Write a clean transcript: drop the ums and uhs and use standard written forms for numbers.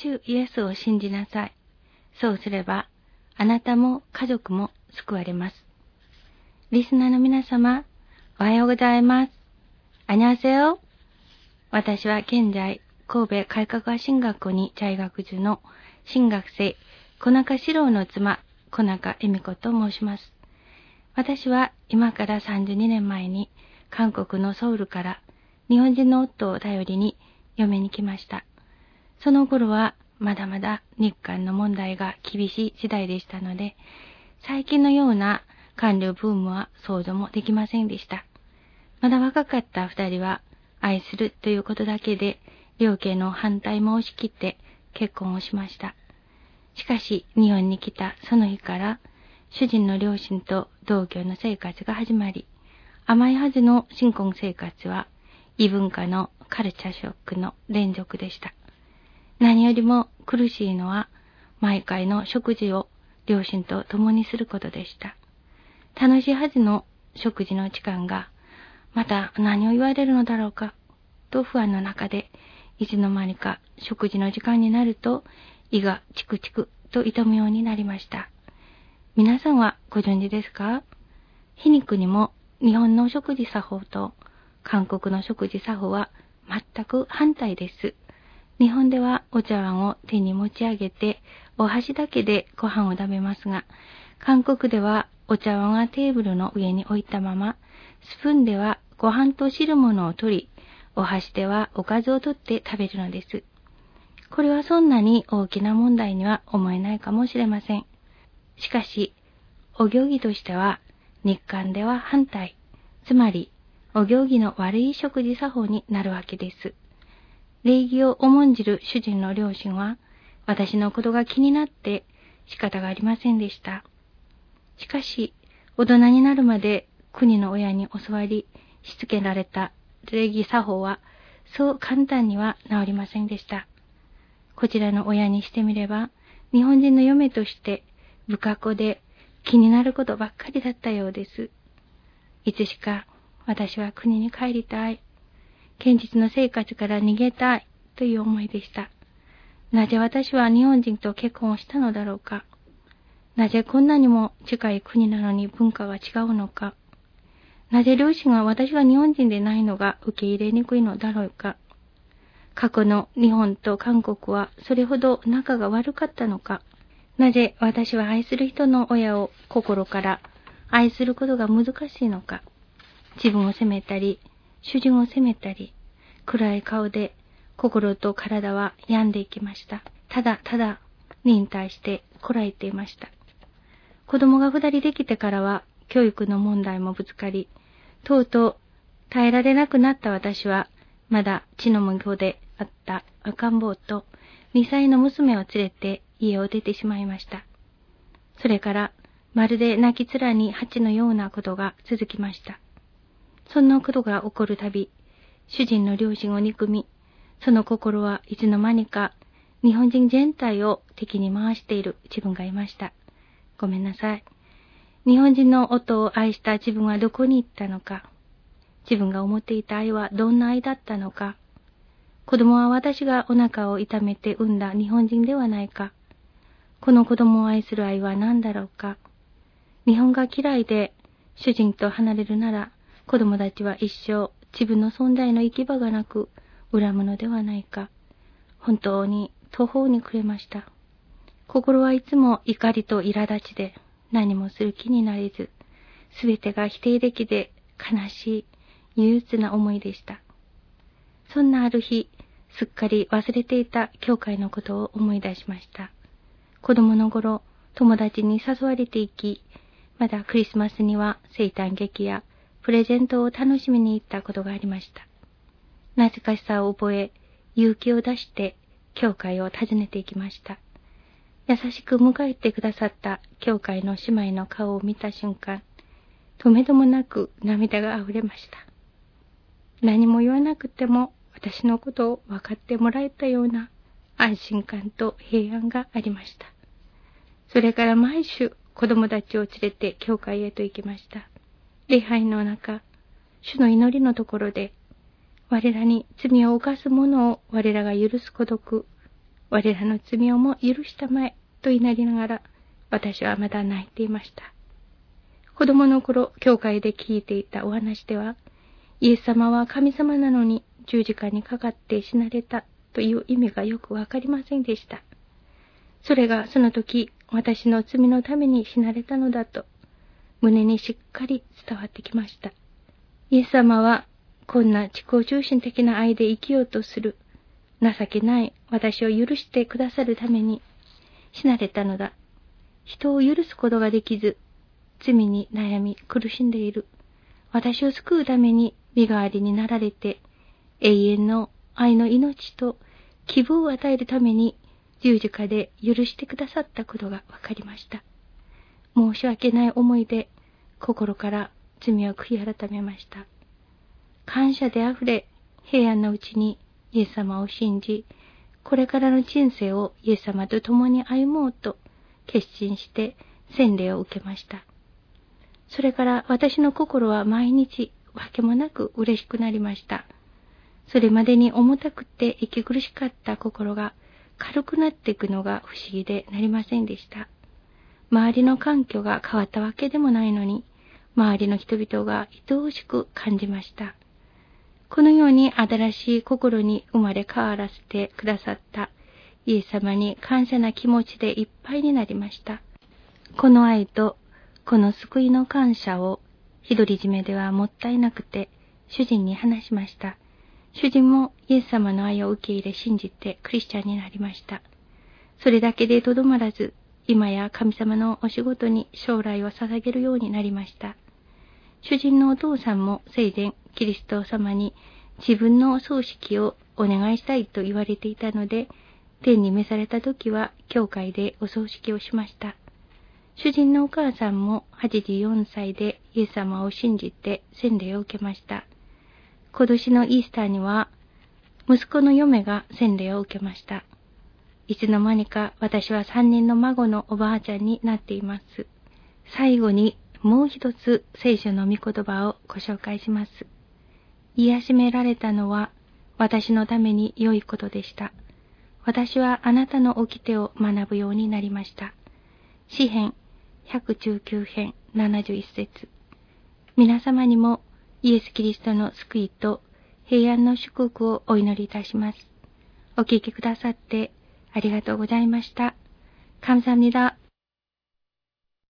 主イエスを信じなさい。そうすれば、あなたも家族も救われます。リスナーの皆様、おはようございます。안녕하세요。私は現在、神戸改革派進学校に在学中の新学生、小中史郎の妻、小中恵美子と申します。私は今から32年前に韓国のソウルから日本人の夫を頼りに嫁に来ました。その頃はまだまだ日韓の問題が厳しい時代でしたので、最近のような韓流ブームは想像もできませんでした。まだ若かった二人は愛するということだけで両家の反対も押し切って結婚をしました。しかし日本に来たその日から主人の両親と同居の生活が始まり、甘いはずの新婚生活は異文化のカルチャーショックの連続でした。何よりも苦しいのは毎回の食事を両親と共にすることでした。楽しいはずの食事の時間がまた何を言われるのだろうかと不安の中で、いつの間にか食事の時間になると胃がチクチクと痛むようになりました。皆さんはご存知ですか？皮肉にも日本の食事作法と韓国の食事作法は全く反対です。日本ではお茶碗を手に持ち上げてお箸だけでご飯を食べますが、韓国ではお茶碗はテーブルの上に置いたまま、スプーンではご飯と汁物を取り、お箸ではおかずを取って食べるのです。これはそんなに大きな問題には思えないかもしれません。しかし、お行儀としては日韓では反対、つまりお行儀の悪い食事作法になるわけです。礼儀を重んじる主人の両親は私のことが気になって仕方がありませんでした。しかし、大人になるまで国の親に教わりしつけられた礼儀作法はそう簡単には治りませんでした。こちらの親にしてみれば、日本人の嫁として不格好で気になることばっかりだったようです。いつしか私は国に帰りたい、現実の生活から逃げたいという思いでした。なぜ私は日本人と結婚をしたのだろうか。なぜこんなにも近い国なのに文化が違うのか。なぜ両親は私が日本人でないのが受け入れにくいのだろうか。過去の日本と韓国はそれほど仲が悪かったのか。なぜ私は愛する人の親を心から愛することが難しいのか。自分を責めたり、主人を責めたり、暗い顔で心と体は病んでいきました。ただただ忍耐してこらえていました。子供が二人できてからは教育の問題もぶつかり、とうとう耐えられなくなった私は、まだ血の無業であった赤ん坊と2歳の娘を連れて家を出てしまいました。それからまるで泣き面に蜂のようなことが続きました。そんなことが起こるたび、主人の両親を憎み、その心はいつの間にか日本人全体を敵に回している自分がいました。ごめんなさい。日本人の夫を愛した自分はどこに行ったのか。自分が思っていた愛はどんな愛だったのか。子供は私がお腹を痛めて産んだ日本人ではないか。この子供を愛する愛は何だろうか。日本が嫌いで主人と離れるなら、子供たちは一生自分の存在の行き場がなく恨むのではないか。本当に途方に暮れました。心はいつも怒りと苛立ちで何もする気になれず、すべてが否定的で悲しい憂鬱な思いでした。そんなある日、すっかり忘れていた教会のことを思い出しました。子供の頃、友達に誘われていき、まだクリスマスには生誕劇やプレゼントを楽しみに行ったことがありました。懐かしさを覚え、勇気を出して教会を訪ねていきました。優しく迎えてくださった教会の姉妹の顔を見た瞬間、とめどもなく涙が溢れました。何も言わなくても私のことを分かってもらえたような安心感と平安がありました。それから毎週子供たちを連れて教会へと行きました。礼拝の中、主の祈りのところで、我らに罪を犯す者を我らが許す孤独、 我らの罪をも許したまえと祈りながら、私はまだ泣いていました。子供の頃、教会で聞いていたお話では、イエス様は神様なのに十字架にかかって死なれたという意味がよくわかりませんでした。それがその時、私の罪のために死なれたのだと、胸にしっかり伝わってきました。イエス様は、こんな自己中心的な愛で生きようとする、情けない私を許してくださるために死なれたのだ。人を許すことができず、罪に悩み苦しんでいる私を救うために身代わりになられて、永遠の愛の命と希望を与えるために十字架で許してくださったことがわかりました。申し訳ない思いで心から罪を悔い改めました。感謝であふれ、平安のうちにイエス様を信じ、これからの人生をイエス様と共に歩もうと決心して洗礼を受けました。それから私の心は毎日わけもなく嬉しくなりました。それまでに重たくて息苦しかった心が軽くなっていくのが不思議でなりませんでした。周りの環境が変わったわけでもないのに、周りの人々が愛おしく感じました。このように新しい心に生まれ変わらせてくださったイエス様に感謝な気持ちでいっぱいになりました。この愛とこの救いの感謝を独り占めではもったいなくて主人に話しました。主人もイエス様の愛を受け入れ信じてクリスチャンになりました。それだけでとどまらず、今や神様のお仕事に将来を捧げるようになりました。主人のお父さんも生前キリスト様に自分のお葬式をお願いしたいと言われていたので、天に召された時は教会でお葬式をしました。主人のお母さんも84歳でイエス様を信じて洗礼を受けました。今年のイースターには息子の嫁が洗礼を受けました。いつの間にか私は3人の孫のおばあちゃんになっています。最後にもう一つ聖書の御言葉をご紹介します。癒しめられたのは私のために良いことでした。私はあなたの掟を学ぶようになりました。詩編119編71節。皆様にもイエス・キリストの救いと平安の祝福をお祈りいたします。お聞きくださってありがとうございました。감사합니다。